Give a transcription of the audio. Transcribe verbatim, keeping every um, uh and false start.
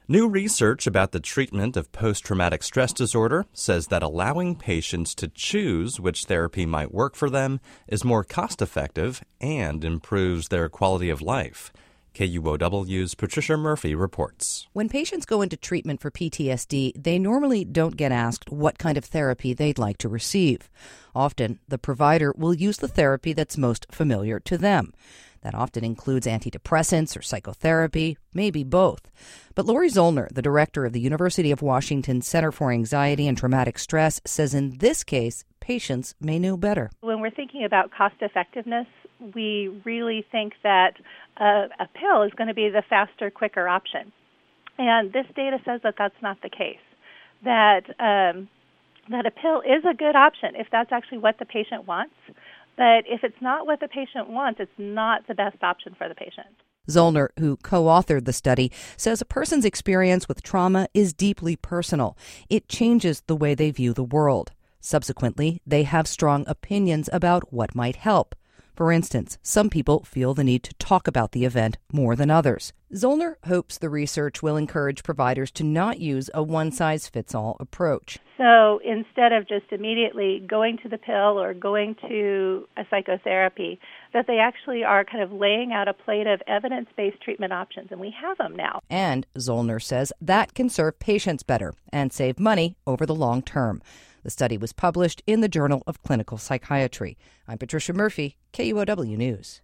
New research about the treatment of post-traumatic stress disorder says that allowing patients to choose which therapy might work for them is more cost-effective and improves their quality of life. K U O W's Patricia Murphy reports. When patients go into treatment for P T S D, they normally don't get asked what kind of therapy they'd like to receive. Often, the provider will use the therapy that's most familiar to them. That often includes antidepressants or psychotherapy, maybe both. But Lori Zollner, the director of the University of Washington Center for Anxiety and Traumatic Stress, says in this case, patients may know better. When we're thinking about cost effectiveness, we really think that a, a pill is going to be the faster, quicker option. And this data says that that's not the case, that um, that a pill is a good option if that's actually what the patient wants. But if it's not what the patient wants, it's not the best option for the patient. Zollner, who co-authored the study, says a person's experience with trauma is deeply personal. It changes the way they view the world. Subsequently, they have strong opinions about what might help. For instance, some people feel the need to talk about the event more than others. Zollner hopes the research will encourage providers to not use a one-size-fits-all approach. So instead of just immediately going to the pill or going to a psychotherapy, that they actually are kind of laying out a plate of evidence-based treatment options, and we have them now. And Zollner says that can serve patients better and save money over the long term. The study was published in the Journal of Clinical Psychiatry. I'm Patricia Murphy, K U O W News.